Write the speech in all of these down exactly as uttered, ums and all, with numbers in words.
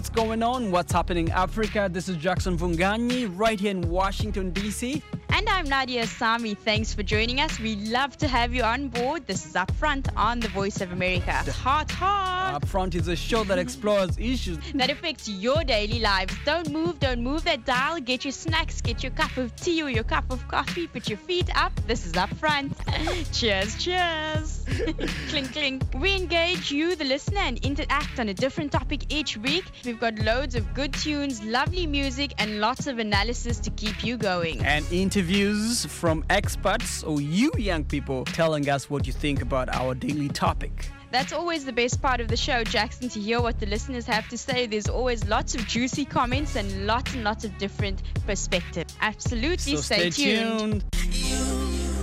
what's going on, what's happening in Africa. This is Jackson Vunganyi right here in Washington, D C. And I'm Nadia Sami. Thanks for joining us. We love to have you on board. This is Upfront on the Voice of America. Hot, hot. Upfront is a show that explores issues that affects your daily lives. Don't move, don't move that dial. Get your snacks, get your cup of tea or your cup of coffee. Put your feet up. This is Upfront. Cheers, cheers. Clink, clink. We engage you, the listener, and interact on a different topic each week. We've got loads of good tunes, lovely music, and lots of analysis to keep you going. And interviews from experts or you young people telling us what you think about our daily topic. That's always the best part of the show, Jackson, to hear what the listeners have to say. There's always lots of juicy comments and lots and lots of different perspectives. Absolutely, so stay, stay tuned. tuned.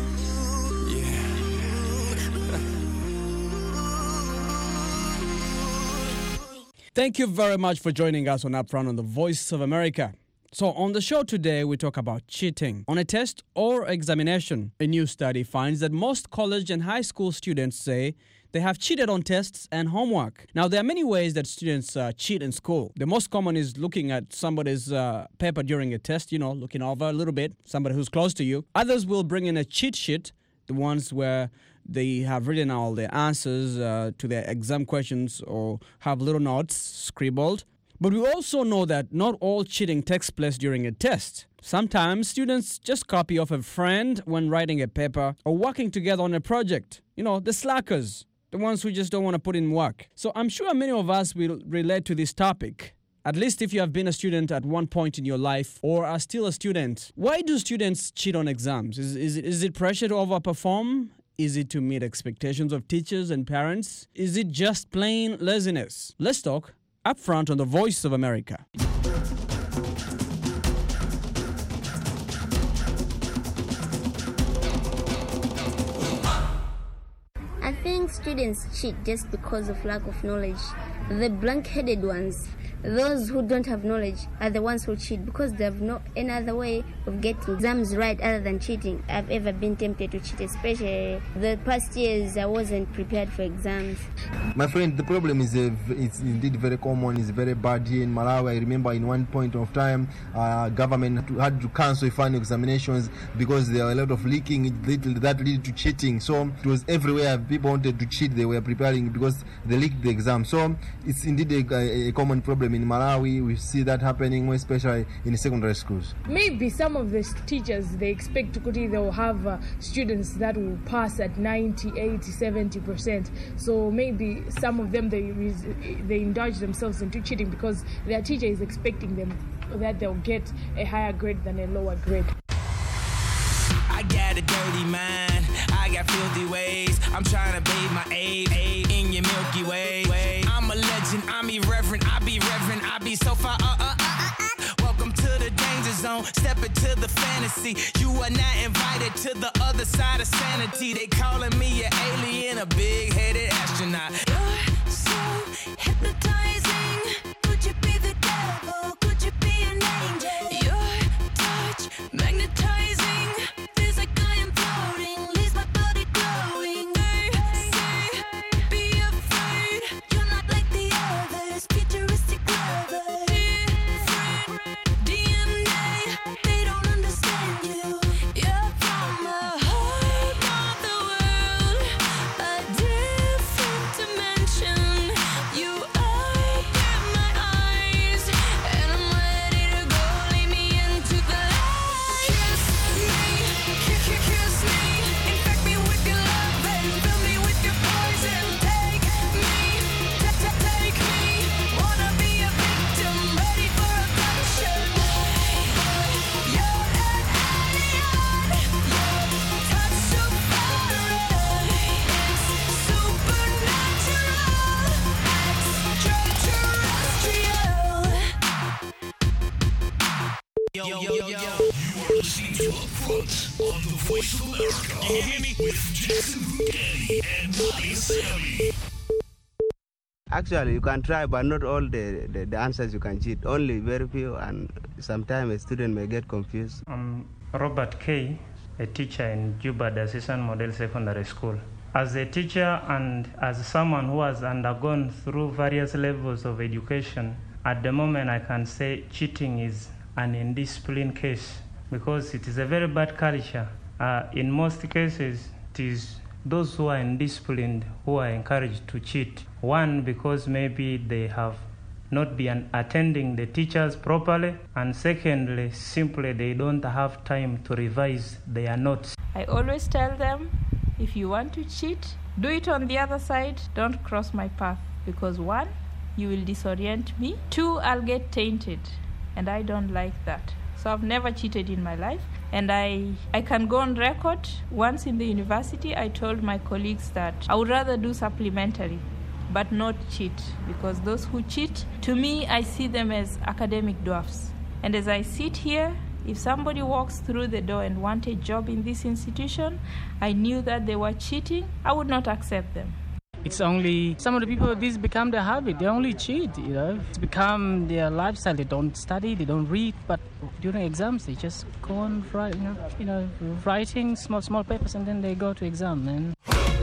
Thank you very much for joining us on Upfront on the Voice of America. So on the show today, we talk about cheating on a test or examination. A new study finds that most college and high school students say they have cheated on tests and homework. Now, there are many ways that students uh, cheat in school. The most common is looking at somebody's uh, paper during a test, you know, looking over a little bit, somebody who's close to you. Others will bring in a cheat sheet, the ones where they have written all the answers uh, to their exam questions or have little notes scribbled. But we also know that not all cheating takes place during a test. Sometimes students just copy off a friend when writing a paper or working together on a project. You know, the slackers, the ones who just don't want to put in work. So I'm sure many of us will relate to this topic. At least if you have been a student at one point in your life or are still a student. Why do students cheat on exams? Is, is, is it pressure to overperform? Is it to meet expectations of teachers and parents? Is it just plain laziness? Let's talk. Upfront on the Voice of America. I think students cheat just because of lack of knowledge. The blank-headed ones, those who don't have knowledge, are the ones who cheat because they have no any other way of getting exams right other than cheating. I've ever been tempted to cheat, especially the past years I wasn't prepared for exams. My friend, the problem is uh, it's indeed very common, it's very bad here in Malawi. I remember in one point of time, uh, government had to cancel final examinations because there were a lot of leaking that led to cheating. So it was everywhere. People wanted to cheat, they were preparing because they leaked the exam. So it's indeed a, a common problem in Malawi. We see that happening, especially in secondary schools. Maybe some of the teachers, they expect to they will have uh, students that will pass at ninety, eighty, seventy percent. So maybe some of them, they they indulge themselves into cheating because their teacher is expecting them that they'll get a higher grade than a lower grade. I got a dirty mind, I got filthy ways. I'm trying to bathe my aid, aid in your Milky Way. I'm a legend, I'm irreverent, I be reverent, I be so far, uh, uh, uh, uh. Welcome to the danger zone, step into the fantasy. You are not invited to the other side of sanity. They calling me an alien, a big-headed astronaut. You're so hypnotizing. Could you be the devil? Could you be an angel? Your touch magnetizing. Yo, yo, yo, yo. You are listening to Upfront on the Voice of America. You hear me? With Jackson Vunganyi and Nadia Sami. Actually, you can try, but not all the, the, the answers you can cheat. Only very few, and sometimes a student may get confused. I'm Robert Kay, a teacher in Juba Diocesan Model Secondary School. As a teacher and as someone who has undergone through various levels of education, At the moment, I can say cheating is an indiscipline case because it is a very bad culture. Uh, in most cases, it is those who are indisciplined who are encouraged to cheat. One, because maybe they have not been attending the teachers properly, and secondly, simply they don't have time to revise their notes. I always tell them, if you want to cheat, do it on the other side, don't cross my path, because one, you will disorient me, two, I'll get tainted, and I don't like that. So I've never cheated in my life, and I, I can go on record. Once in the university, I told my colleagues that I would rather do supplementary, but not cheat, because those who cheat, to me, I see them as academic dwarfs. And as I sit here, if somebody walks through the door and wants a job in this institution, I knew that they were cheating, I would not accept them. It's only some of the people, this become their habit. They only cheat, you know. It's become their lifestyle. They don't study, they don't read, but during exams, they just go on, write, you know, you know, writing small, small papers, and then they go to exam. And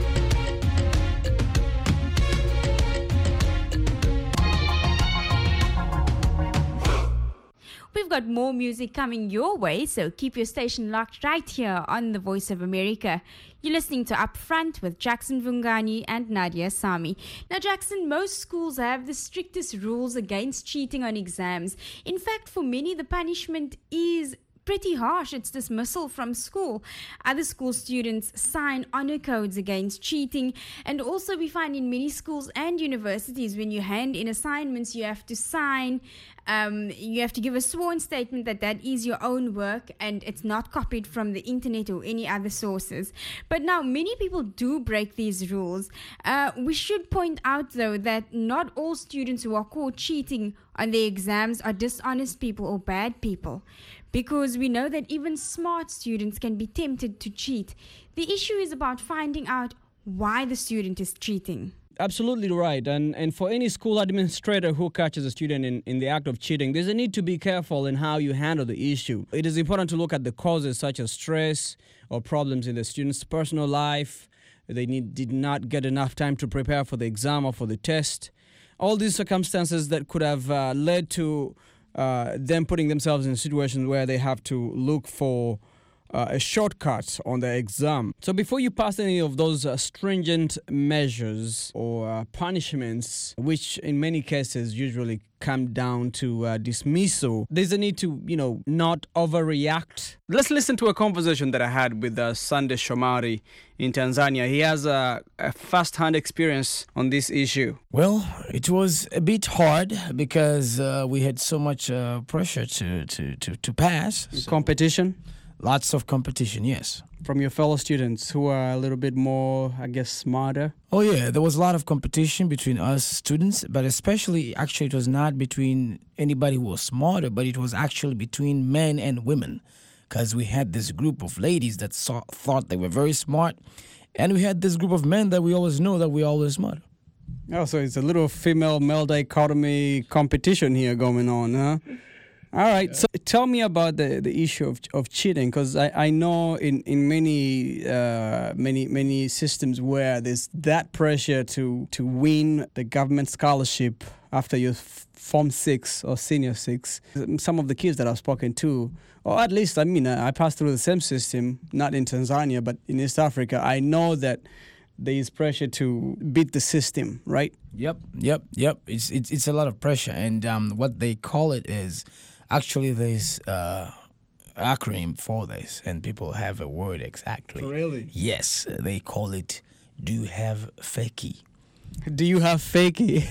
we've got more music coming your way, so keep your station locked right here on the Voice of America. You're listening to Upfront with Jackson Vungani and Nadia Sami. Now, Jackson, most schools have the strictest rules against cheating on exams. In fact, for many, the punishment is pretty harsh. It's dismissal from school. Other school students sign honor codes against cheating. And also we find in many schools and universities, when you hand in assignments, you have to sign, um, you have to give a sworn statement that that is your own work and it's not copied from the internet or any other sources. But now many people do break these rules. Uh, we should point out, though, that not all students who are caught cheating on their exams are dishonest people or bad people, because we know that even smart students can be tempted to cheat. The issue is about finding out why the student is cheating. Absolutely right. And and for any school administrator who catches a student in, in the act of cheating, there's a need to be careful in how you handle the issue. It is important to look at the causes such as stress or problems in the student's personal life. They need, did not get enough time to prepare for the exam or for the test. All these circumstances that could have uh, led to uh, them putting themselves in situations where they have to look for uh, a shortcut on the exam. So before you pass any of those uh, stringent measures or uh, punishments, which in many cases usually come down to uh, dismissal, there's a need to, you know, not overreact. Let's listen to a conversation that I had with uh, Sande Shomari in Tanzania. He has a, a first-hand experience on this issue. Well, it was a bit hard because uh, we had so much uh, pressure to, to, to, to pass. So competition? Lots of competition, yes. From your fellow students who are a little bit more, I guess, smarter? Oh, yeah. There was a lot of competition between us students, but especially, actually, it was not between anybody who was smarter, but it was actually between men and women, because we had this group of ladies that saw, thought they were very smart, and we had this group of men that we always know that we're always smarter. Oh, so it's a little female-male dichotomy competition here going on, huh? All right, so tell me about the, the issue of of cheating, because I, I know in in many uh, many many systems where there's that pressure to to win the government scholarship after your form six or senior six. Some of the kids that I've spoken to, or at least I mean I passed through the same system, not in Tanzania but in East Africa. I know that there is pressure to beat the system, right? Yep, yep, yep. It's it's it's a lot of pressure, and um, what they call it is. Actually, there's uh, acronym for this, and people have a word exactly. Really? Yes, they call it "Do you have fakie?" Do you have fakie?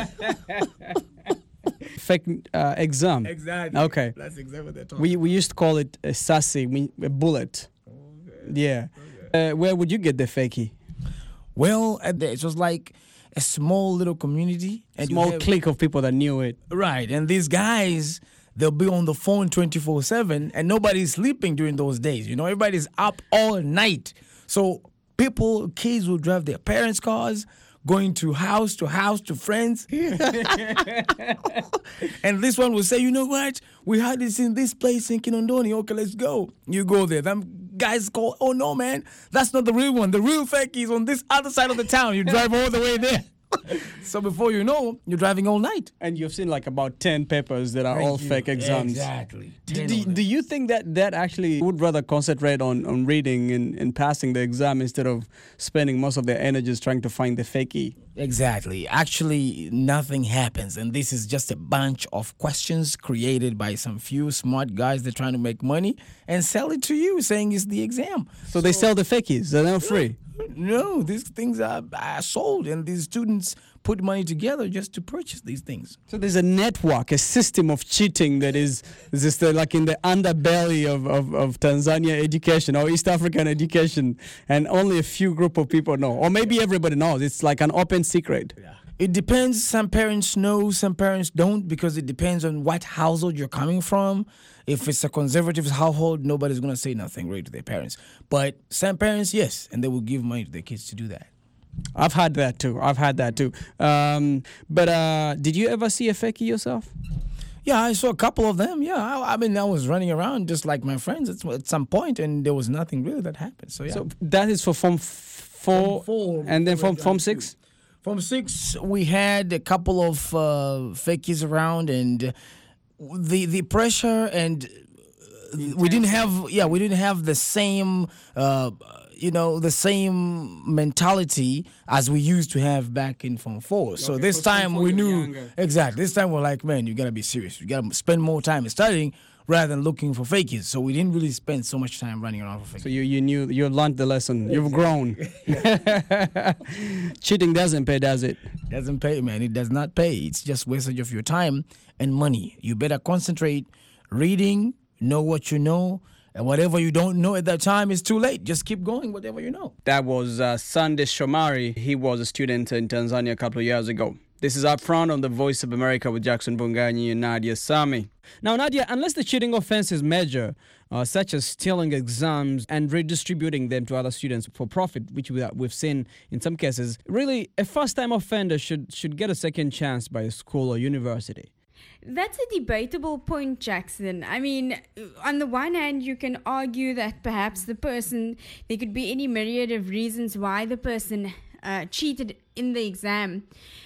Fake uh, exam. Exactly. Okay. That's exactly what they're talking. We we used to call it a sassy, a bullet. Okay. Yeah. Okay. Uh, where would you get the fakie? Well, at the, it was like a small little community, a small have, clique of people that knew it. Right, and these guys. They'll be on the phone twenty-four seven, and nobody's sleeping during those days. You know, everybody's up all night. So people, kids will drive their parents' cars, going to house to house to friends. And this one will say, you know what? We had this in this place in Kinondoni. Okay, let's go. You go there. Them guys call, oh, no, man. That's not the real one. The real fake is on this other side of the town. You drive all the way there. So before you know, you're driving all night. And you've seen like about ten papers that are Thank all you. fake exams. Exactly. Do, ten do, of them. do you think that that actually would rather concentrate on, on reading and, and passing the exam instead of spending most of their energies trying to find the fakie? Exactly. Actually, nothing happens. And this is just a bunch of questions created by some few smart guys that are trying to make money and sell it to you, saying it's the exam. So, they sell the fakies. They're not free. No, these things are, are sold, and these students put money together just to purchase these things. So there's a network, a system of cheating that is is just uh, like in the underbelly of, of, of Tanzania education or East African education, and only a few group of people know. Or maybe everybody knows. It's like an open secret. Yeah. It depends. Some parents know, some parents don't, because it depends on what household you're coming from. If it's a conservative household, nobody's going to say nothing really to their parents. But some parents, yes, and they will give money to their kids to do that. I've had that too. I've had that too. Um, but uh, did you ever see a fakie yourself? Yeah, I saw a couple of them. Yeah, I, I mean, I was running around just like my friends at, at some point, and there was nothing really that happened. So yeah. So that is for Form f- four, Form four, and then Form Form six. Form six, we had a couple of uh, fakies around, and the the pressure, and we didn't have yeah we didn't have the same. Uh, you know, the same mentality as we used to have back in Form four. So Okay, this for Form time four we you were knew, younger. exactly, this time we're like, man, you gotta be serious. You gotta spend more time studying rather than looking for fakies. So we didn't really spend so much time running around for fakies. So you, you knew, you learned the lesson. You've grown. Cheating doesn't pay, does it? Doesn't pay, man. It does not pay. It's just wastage of your time and money. You better concentrate reading, know what you know, and whatever you don't know at that time is too late. Just keep going, whatever you know. That was uh, Sunday Shomari. He was a student in Tanzania a couple of years ago. This is Up Front on the Voice of America with Jackson Bunganyi and Nadia Sami. Now, Nadia, unless the cheating offense is major, uh, such as stealing exams and redistributing them to other students for profit, which we, we've seen in some cases, really, a first-time offender should, should get a second chance by a school or university. That's a debatable point, Jackson. I mean, on the one hand, you can argue that perhaps the person, there could be any myriad of reasons why the person uh, cheated in the exam.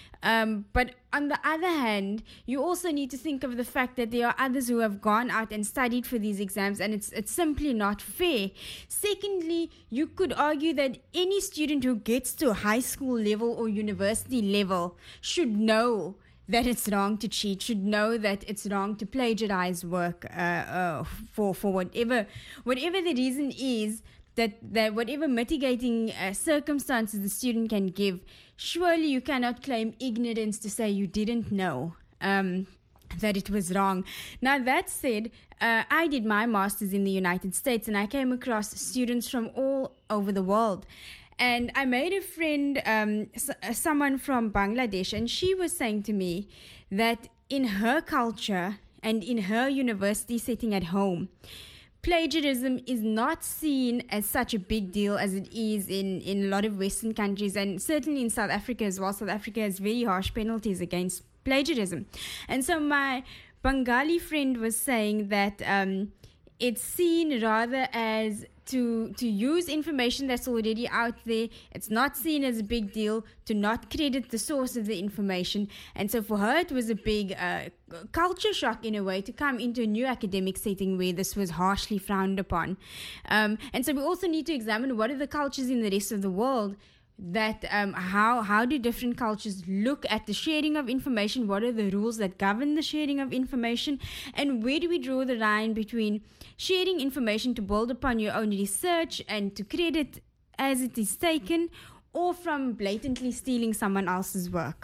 Um, but on the other hand, you also need to think of the fact that there are others who have gone out and studied for these exams, and it's it's simply not fair. Secondly, you could argue that any student who gets to high school level or university level should know that it's wrong to cheat, should know that it's wrong to plagiarize work uh, uh, for for whatever whatever the reason is, that, that whatever mitigating uh, circumstances the student can give, surely you cannot claim ignorance to say you didn't know um, that it was wrong. Now, that said, uh, I did my master's in the United States, and I came across students from all over the world. And I made a friend, um, s- someone from Bangladesh, and she was saying to me that in her culture and in her university setting at home, plagiarism is not seen as such a big deal as it is in, in a lot of Western countries, and certainly in South Africa as well. South Africa has very harsh penalties against plagiarism. And so my Bengali friend was saying that um, it's seen rather as to to use information that's already out there. It's not seen as a big deal to not credit the source of the information. And so for her, it was a big uh, culture shock in a way to come into a new academic setting where this was harshly frowned upon. Um, and so we also need to examine what are the cultures in the rest of the world, that um, how how do different cultures look at the sharing of information, what are the rules that govern the sharing of information, and where do we draw the line between sharing information to build upon your own research and to credit as it is taken, or from blatantly stealing someone else's work.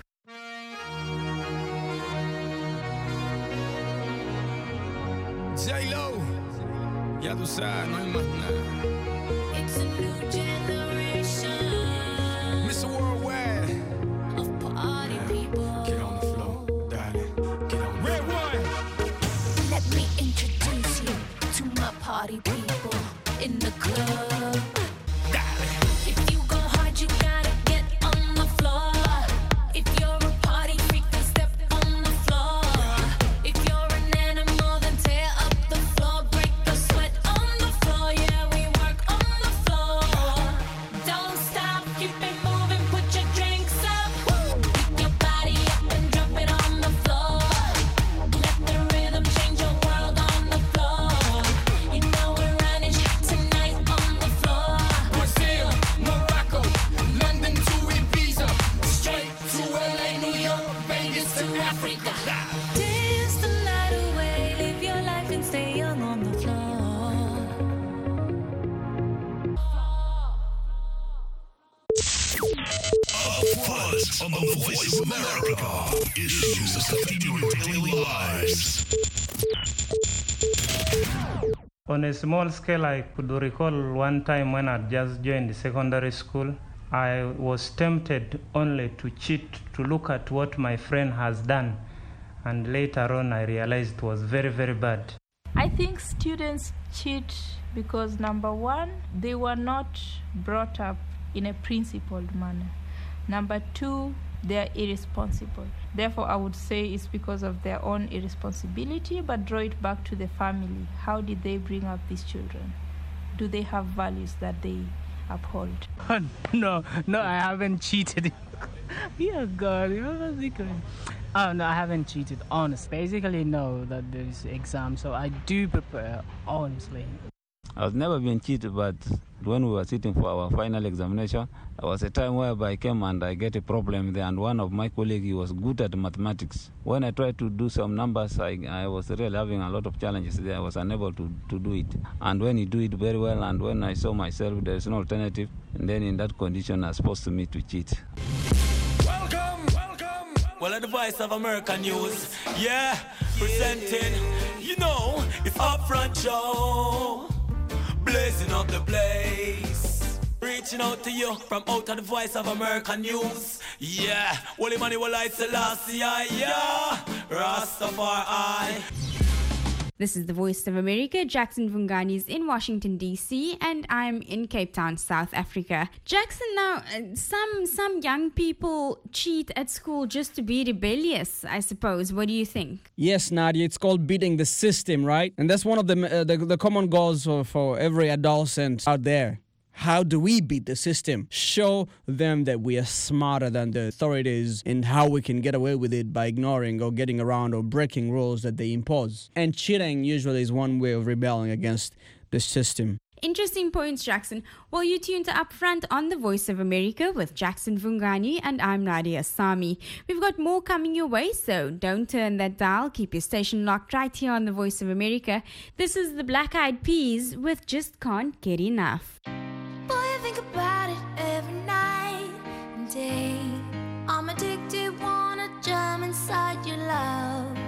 J-Lo, ya tú sabes, no hay más nada. It's a new generation Mister Worldwide, of party people. get on the floor, darling, get on the Red one. Let me introduce you to my party people in the club. If you go hard, you gotta get on the floor. If you're a party freak, then step on the floor. If you're an animal, then tear up the floor. Break the sweat on the floor. Yeah, we work on the floor. Don't stop, keep it moving, put your drinks up. Africa. Issues affecting your daily lives. On a small scale, I could recall one time when I just joined secondary school, I was tempted only to cheat, to look at what my friend has done. And later on, I realized it was very, very bad. I think students cheat because, number one, they were not brought up in a principled manner. Number two, they are irresponsible. Therefore, I would say it's because of their own irresponsibility, but draw it back to the family. How did they bring up these children? Do they have values that they uphold? no, no, I haven't cheated. Yeah, God, oh, no, I haven't cheated, honestly. Basically, no, that there is exam, so I do prepare, honestly. I've never been cheated, but when we were sitting for our final examination, there was a time whereby I came and I get a problem there, and one of my colleagues, he was good at mathematics. When I tried to do some numbers, I, I was really having a lot of challenges there. I was unable to, to do it. And when you do it very well, and when I saw myself, there is no alternative, and then in that condition, I was supposed to me to cheat. Welcome, welcome. Well, at the Voice of America News, yeah, presenting, you know, it's Upfront Show. Blazing up the place, reaching out to you from out of the Voice of America News. Yeah, Wally Money will I Selassie, yeah, Rastafari. This is the Voice of America. Jackson Vungani is in Washington, D C, and I'm in Cape Town, South Africa. Jackson, now, some some young people cheat at school just to be rebellious, I suppose. What do you think? Yes, Nadia, it's called beating the system, right? And that's one of the uh, the, the common goals for, for every adolescent out there. How do we beat the system? Show them that we are smarter than the authorities and how we can get away with it by ignoring or getting around or breaking rules that they impose. And cheating usually is one way of rebelling against the system. Interesting points, Jackson. Well, you tuned to Upfront on the Voice of America with Jackson Vungani, and I'm Nadia Sami. We've got more coming your way, so don't turn that dial. Keep your station locked right here on the Voice of America. This is the Black Eyed Peas with Just Can't Get Enough. Boy, I think about it every night and day. I'm addicted, wanna jump inside your love.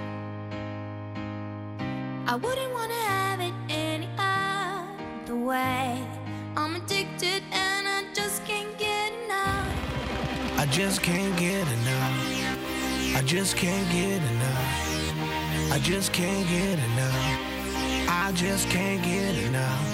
I wouldn't wanna have it any other way. I'm addicted and I just can't get enough. I just can't get enough. I just can't get enough. I just can't get enough. I just can't get enough.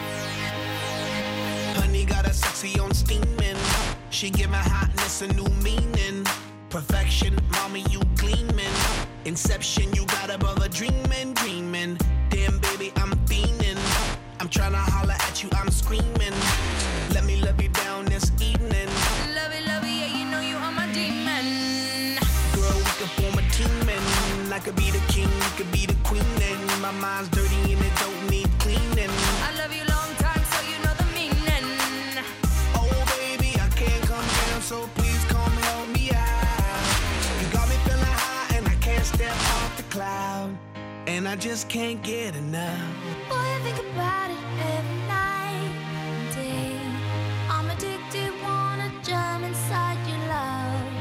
Honey got a sexy on steaming. She give my hotness a new meaning. Perfection, mommy, you gleaming. Inception, you got a brother dreaming, dreaming. Damn, baby, I'm fiending. I'm trying to holler at you, I'm screaming. Let me love you down this evening. Love it, love it, yeah, you know you are my demon. Girl, we could form a team and I could be the king, you could be the queen. And my mind's dirty and it don't need cleaning. I love you long time, so you know the meaning. Oh, baby, I can't come down, so please come help me out. You got me feeling high and I can't step off the cloud. And I just can't get enough. Boy, I think about it every night and day. I'm addicted, wanna jump inside your love.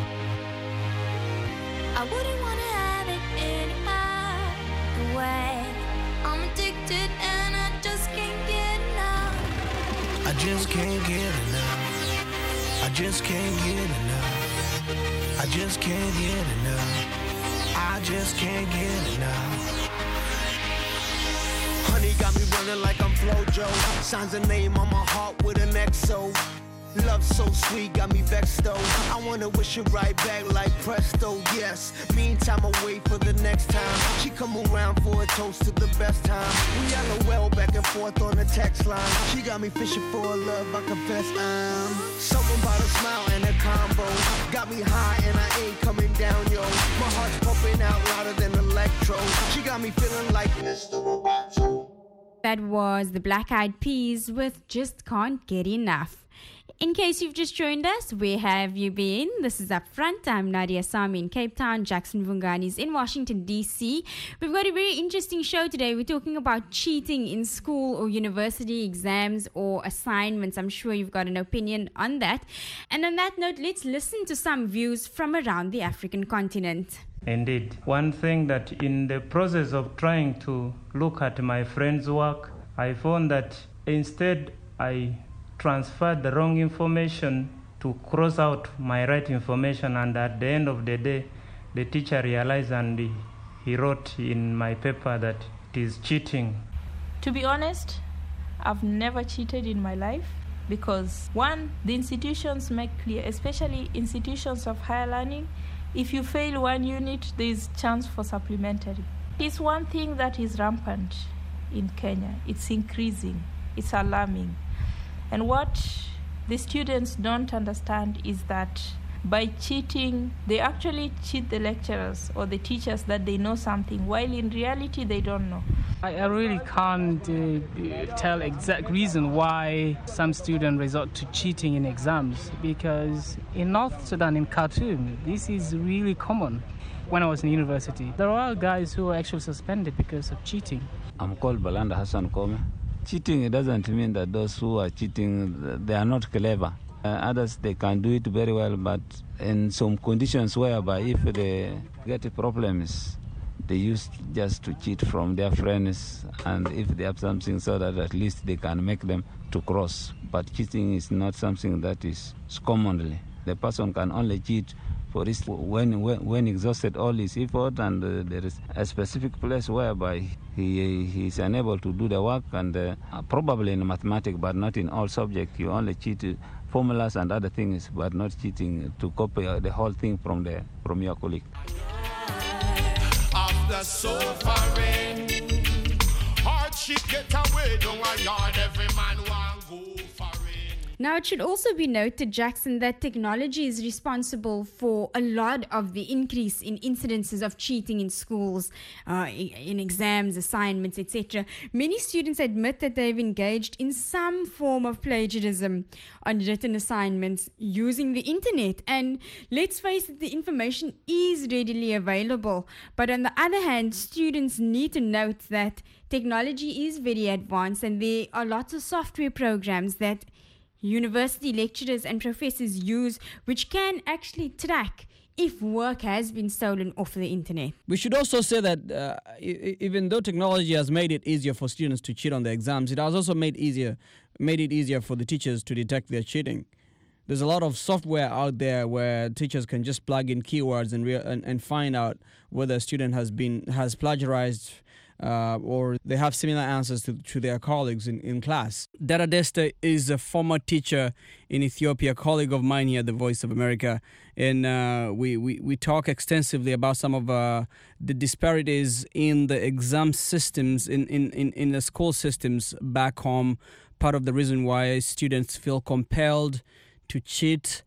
I wouldn't wanna have it any other way. I'm addicted and I just can't get enough. I just can't get enough. I just can't get enough. I just can't get enough. I just can't get enough. Honey got me running like I'm Flojo. Signs a name on my heart with an X O. Love so sweet, got me vexed though. I wanna wish it right back like presto, yes. Meantime, I wait for the next time. She come around for a toast to the best time. We LOL back and forth on the text line. She got me fishing for a love, I confess I'm something about a smile and a combo. Got me high and I ain't coming down, yo. My heart's pumping out louder than electro. She got me feeling like Mister Roboto. That was the Black Eyed Peas with Just Can't Get Enough. In case you've just joined us, where have you been? This is Upfront. I'm Nadia Sami in Cape Town. Jackson Vungani is in Washington, D C. We've got a very interesting show today. We're talking about cheating in school or university exams or assignments. I'm sure you've got an opinion on that. And on that note, let's listen to some views from around the African continent. Indeed. One thing that in the process of trying to look at my friend's work, I found that instead I transferred the wrong information to cross out my right information, and at the end of the day, the teacher realized and he wrote in my paper that it is cheating. To be honest, I've never cheated in my life because, one, the institutions make clear, especially institutions of higher learning, if you fail one unit, there is chance for supplementary. It's one thing that is rampant in Kenya. It's increasing. It's alarming. And what the students don't understand is that by cheating, they actually cheat the lecturers or the teachers that they know something, while in reality they don't know. I, I really can't uh, tell exact reason why some students resort to cheating in exams, because in North Sudan, in Khartoum, this is really common. When I was in university, there are guys who were actually suspended because of cheating. I'm called Balanda Hassan Kome. Cheating, it doesn't mean that those who are cheating, they are not clever. Uh, others, they can do it very well, but in some conditions whereby if they get problems, they used just to cheat from their friends, and if they have something so that at least they can make them to cross. But cheating is not something that is commonly. The person can only cheat for this when, when when exhausted all his effort, and uh, there is a specific place whereby he he is unable to do the work, and uh, probably in mathematics, but not in all subjects. You only cheat uh, formulas and other things, but not cheating to copy uh, the whole thing from the from your colleague. After suffering, hardship get away, don't want yard, every man want go for it. Now, it should also be noted, Jackson, that technology is responsible for a lot of the increase in incidences of cheating in schools, uh, in exams, assignments, et cetera. Many students admit that they've engaged in some form of plagiarism on written assignments using the internet. And let's face it, the information is readily available. But on the other hand, students need to note that technology is very advanced, and there are lots of software programs that university lecturers and professors use, which can actually track if work has been stolen off the internet. We should also say that uh, e- even though technology has made it easier for students to cheat on their exams, it has also made easier made it easier for the teachers to detect their cheating. There's a lot of software out there where teachers can just plug in keywords and rea- and, and find out whether a student has been has plagiarized Uh, or they have similar answers to, to their colleagues in, in class. Dara Desta is a former teacher in Ethiopia, a colleague of mine here at the Voice of America. And uh, we, we, we talk extensively about some of uh, the disparities in the exam systems, in, in, in, in the school systems back home. Part of the reason why students feel compelled to cheat,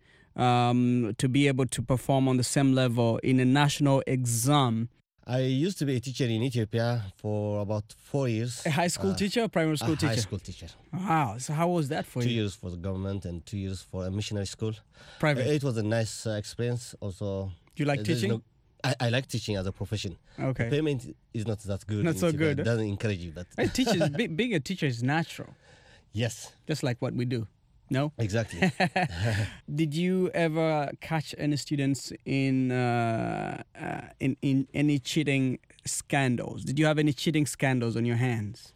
um, to be able to perform on the same level in a national exam. I used to be a teacher in Ethiopia for about four years. A high school uh, teacher or primary school a teacher? High school teacher. Wow. So how was that for two you? Two years for the government and two years for a missionary school. Private? Uh, it was a nice uh, experience. Also, do you like uh, teaching? No, I, I like teaching as a profession. Okay. The payment is not that good. Not so Ethiopia. good. It doesn't encourage you. But hey, teachers, be, being a teacher is natural. Yes. Just like what we do. No? Exactly. Did you ever catch any students in, uh, uh, in in any cheating scandals? Did you have any cheating scandals on your hands?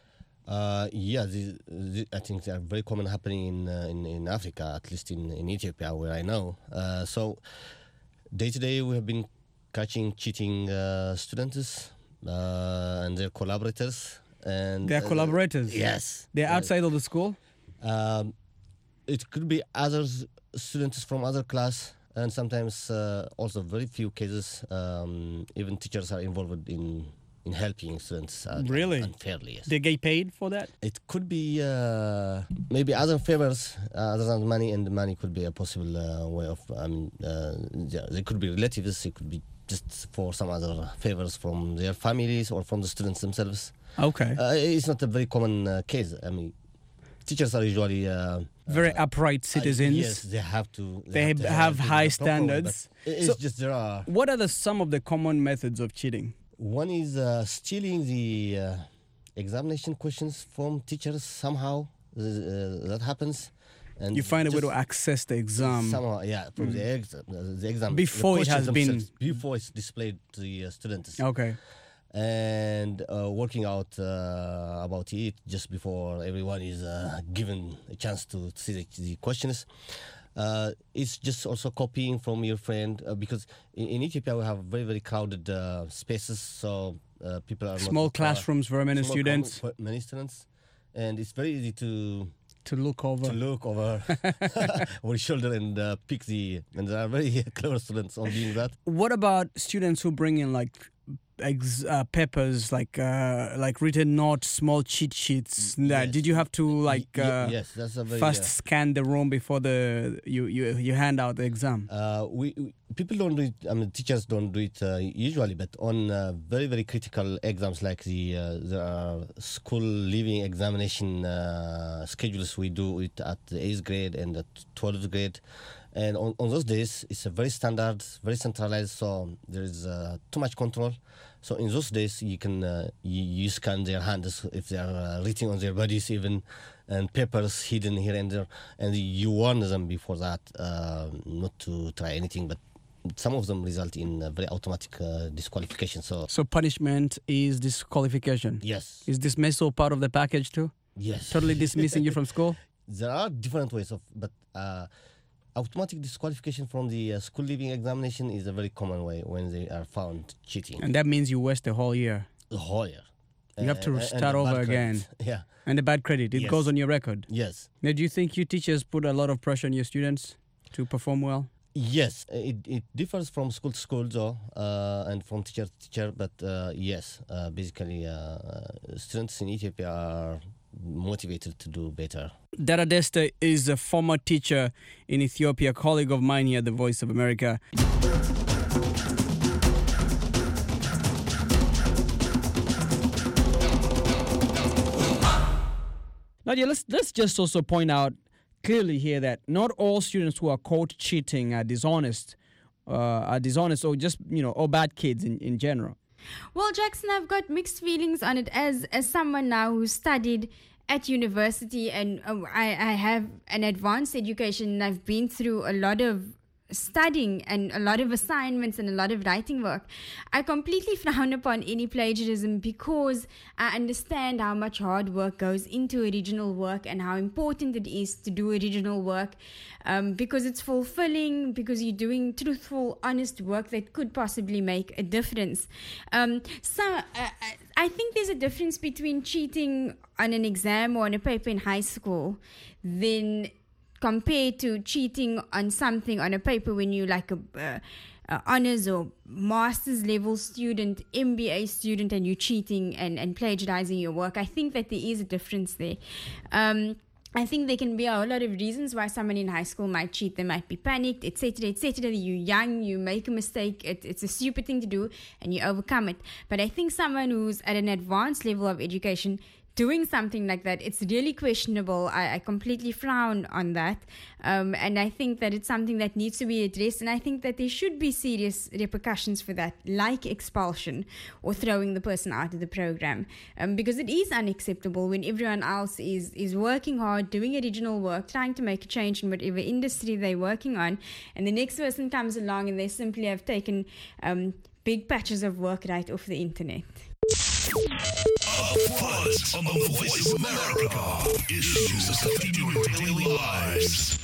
Uh, yeah, the, the, I think they are very common happening in uh, in, in Africa, at least in, in Ethiopia, where I know. Uh, so, day to day, we have been catching cheating uh, students uh, and their collaborators. And They're uh, collaborators? Yes. They're uh, outside of the school? Um, it could be other students from other class, and sometimes uh, also very few cases, um, even teachers are involved in in helping students. Uh, really? Unfairly, yes. They get paid for that? It could be uh, maybe other favors uh, other than money, and the money could be a possible uh, way of, I mean, uh, yeah, they could be relatives, it could be just for some other favors from their families or from the students themselves. Okay. Uh, it's not a very common uh, case, I mean. teachers are usually uh, very upright citizens. Uh, yes, they have to. They, have, to have, have high the proper way, standards. but It's So just there are. what are the some of the common methods of cheating? One is uh, stealing the uh, examination questions from teachers somehow. Uh, that happens. And You find a way just to access the exam somehow, yeah, from Mm. the exam, the exam Before the it has questions been- themselves, before it's displayed to the uh, students. Okay. And uh, working out uh, about it just before everyone is uh, given a chance to see the, the questions. Uh, it's just also copying from your friend uh, because in, in Ethiopia we have very very crowded uh, spaces, so uh, people are Small not, classrooms for many small students. com- for many students, and it's very easy to to look over to look over over your shoulder and uh, pick the. And there are very clever students on doing that. What about students who bring in like ex- uh, papers, like uh, like written notes, small cheat sheets? That did you have to like Y- uh, yes, that's a very, first uh, scan the room before the you you, you hand out the exam? Uh, we, we people don't do it. I mean, teachers don't do it uh, usually, but on uh, very very critical exams like the uh, there are school leaving examination uh, schedules. We do it at the eighth grade and the twelfth grade, and on, on those days it's a very standard, very centralized. So there is uh, too much control. So in those days you can uh, you, you scan their hands if they are uh, writing on their bodies even. And papers hidden here and there, and you warn them before that uh, not to try anything. But some of them result in a very automatic uh, disqualification. So, So punishment is disqualification. Yes. Is dismissal part of the package too? Yes. Totally dismissing you from school. there are different ways of, but uh, automatic disqualification from the uh, school leaving examination is a very common way when they are found cheating. And that means you waste the whole year. The whole year. You have to And- and start the over bad again. credit. Yeah. And the bad credit, it Yes. goes on your record. Yes. Now, do you think you teachers put a lot of pressure on your students to perform well? Yes, it, it differs from school to school though, uh, and from teacher to teacher. But uh, yes, uh, basically, uh, students in Ethiopia are motivated to do better. Dara Desta is a former teacher in Ethiopia, colleague of mine here at the Voice of America. Nadia, let's, let's just also point out clearly here that not all students who are caught cheating are dishonest, uh, are dishonest or just, you know, or bad kids in, in general. Well, Jackson, I've got mixed feelings on it as as someone now who studied at university, and uh, I, I have an advanced education, and I've been through a lot of studying and a lot of assignments and a lot of writing work. I completely frown upon any plagiarism because I understand how much hard work goes into original work and how important it is to do original work, um, because it's fulfilling, because you're doing truthful, honest work that could possibly make a difference. Um, so uh, I think there's a difference between cheating on an exam or on a paper in high school than compared to cheating on something on a paper when you like a uh, uh, honors or master's level student, M B A student, and you're cheating and, and plagiarizing your work. I think that there is a difference there. Um, I think there can be a whole lot of reasons why someone in high school might cheat. They might be panicked, et cetera, et cetera. You're young, you make a mistake, it, it's a stupid thing to do, and you overcome it. But I think someone who's at an advanced level of education doing something like that, it's really questionable. I, I completely frown on that. Um, and I think that it's something that needs to be addressed. And I think that there should be serious repercussions for that, like expulsion or throwing the person out of the program. Um, because it is unacceptable when everyone else is, is working hard, doing original work, trying to make a change in whatever industry they're working on. And the next person comes along and they simply have taken um, big patches of work right off the internet. Upfront on the Voice of America. Issues affecting your daily lives.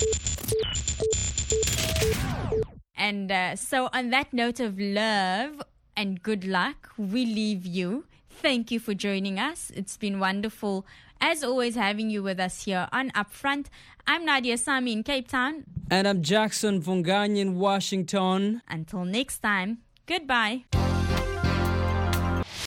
And uh, so on that note of love and good luck, we leave you. Thank you for joining us. It's been wonderful, as always, having you with us here on Upfront. I'm Nadia Sami in Cape Town. And I'm Jackson Vungani in Washington. Until next time, goodbye.